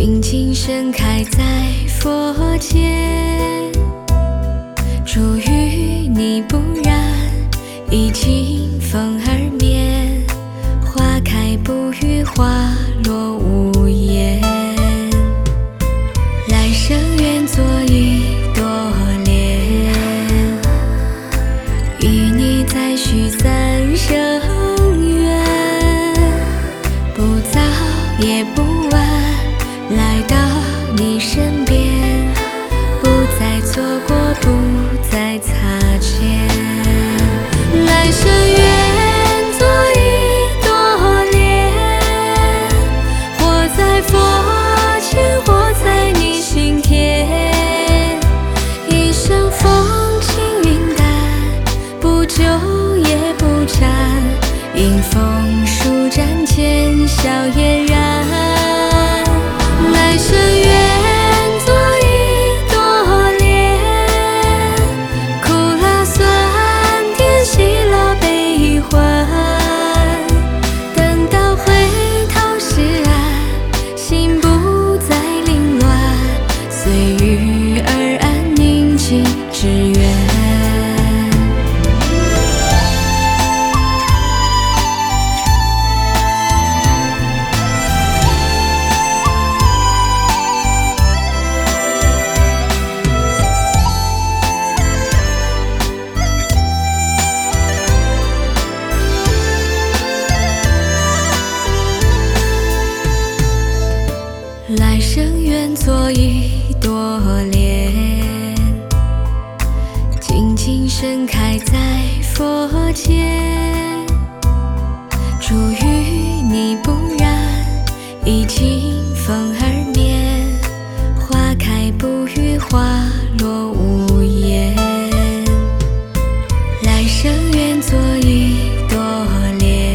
静静盛开在佛前，祝与你不染，已经风儿眠，花开不语，花落无言。来生愿做一朵莲，与你再续三生缘，不早也不晚，来到你身边，不再错过，不再擦肩。来生愿做一朵莲，活在佛前，活在你心田，一生风轻云淡，不久也不沾，迎风舒展间笑嫣然。来生愿做一朵莲，苦辣酸甜，喜乐悲欢，等到回头是岸，心不再凌乱，随遇而安，宁静致远。来生愿做一朵莲，静静盛开在佛前，祝与你不染，已经风儿眠，花开不语，花落无言。来生愿做一朵莲，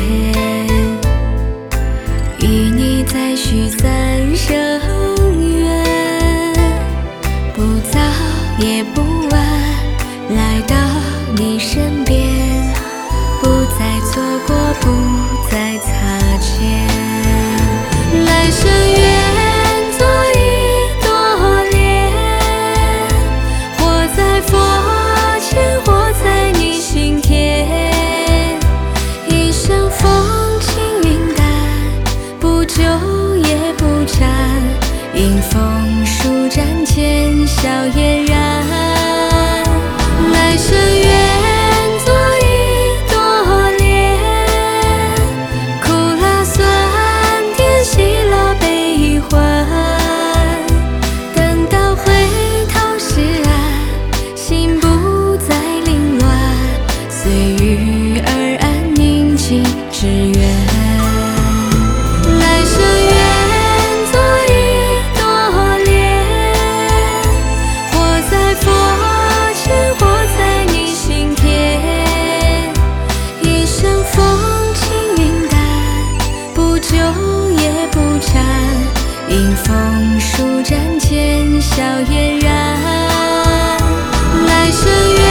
与你再续三生缘，不早也不晚，来到你身边，不再错过，不再擦肩。来生愿做一朵莲，活在佛前，活在你心田，一生风轻云淡，不久也不沾，迎风舒展间笑嫣然。来生愿做一朵莲，苦辣酸甜，喜乐悲欢，等到回头是岸，心不再凌乱，随遇而安，宁静致远。来生愿做一朵莲，活在佛前，活在你心田，一生风轻云淡，不久也不沾，迎风舒展间笑嫣然。来生愿